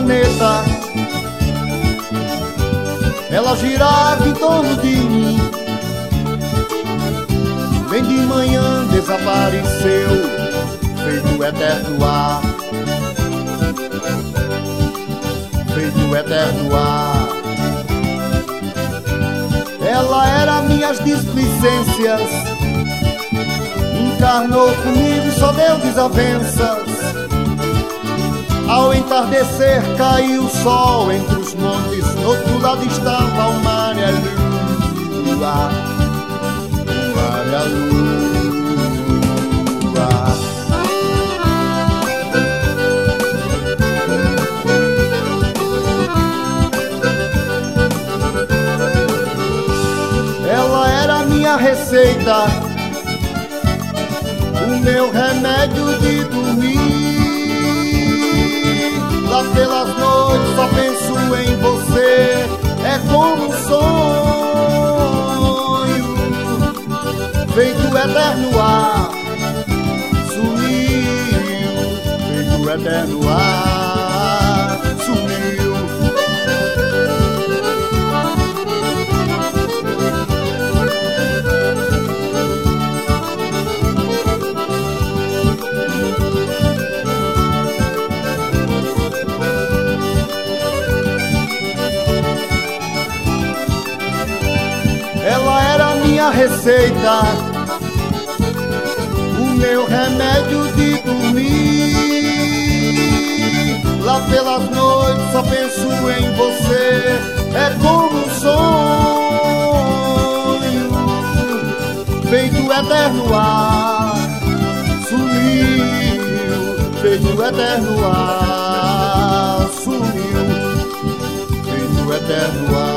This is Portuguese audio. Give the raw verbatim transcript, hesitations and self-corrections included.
planeta. Ela girava em torno de mim. Bem de manhã desapareceu, feito o eterno ar, feito o eterno ar. Ela era minhas displicências, encarnou comigo e só deu desavenças. Ao entardecer caiu o sol entre os montes, no outro lado estava o mar e a lua, o mar e a lua. Ela era minha receita, o meu remédio de dormir. Lá pelas noites só penso em você, é como um sonho, feito o eterno ar, sumiu, feito o eterno ar, sumiu. Ela era minha receita, o meu remédio de dormir. Lá pelas noites só penso em você, é como um sonho, feito o eterno ar, sumiu, feito o eterno ar, sumiu, feito o eterno ar.